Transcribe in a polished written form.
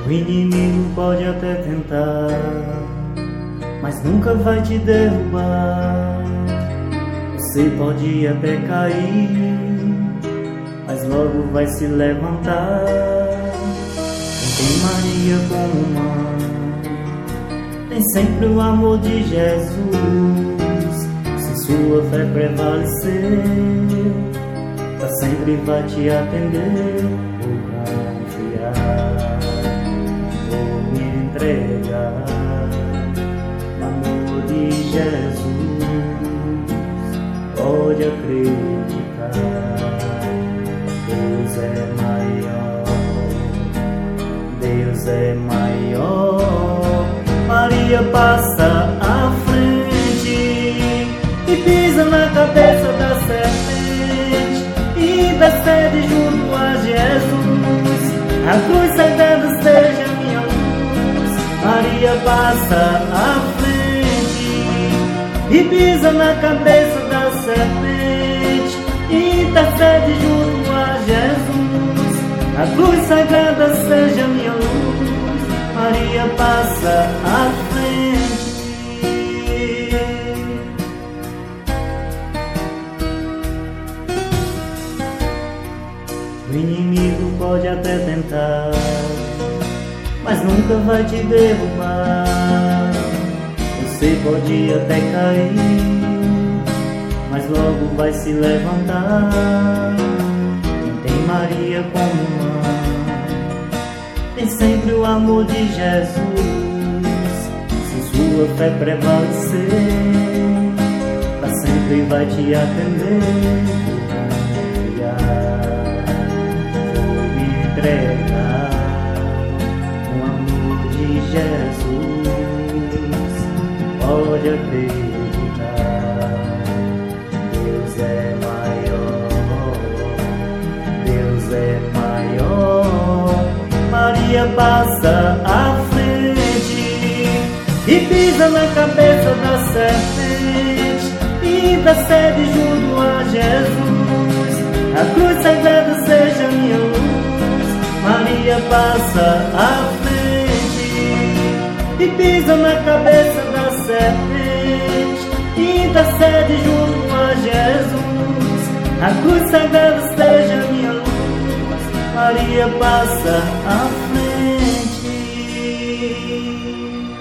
O inimigo pode até tentar, mas nunca vai te derrubar. Você pode até cair, mas logo vai se levantar. Quem tem Maria como mãe tem sempre o amor de Jesus. Se sua fé prevalecer, ela sempre vai te atender. Vou confiar, vou me entregar no amor de Jesus. Pode acreditar, Deus é maior, Deus é maior. Maria passa à frente e pisa na cabeça da serpente, e intercede junto a Jesus. A cruz sagrada seja minha luz. Maria passa à frente e pisa na cabeça da serpente, e intercede junto a Jesus. A cruz sagrada seja minha luz. Maria passa à frente. O inimigo pode até tentar, mas nunca vai te derrubar. Você pode até cair, mas logo vai se levantar. Quem tem Maria como mãe tem sempre o amor de Jesus. Se sua fé prevalecer, ela sempre vai te atender. Vou me entregar no amor de Jesus. Pode acreditar, Deus é maior, Deus é maior. Maria passa à frente e pisa na cabeça da serpente, e intercede junto a Jesus. A cruz sagrada seja minha luz. Maria passa à frente e pisa na cabeça da serpente, e intercede junto a Jesus. A cruz sagrada seja minha luz. Maria passa à frente.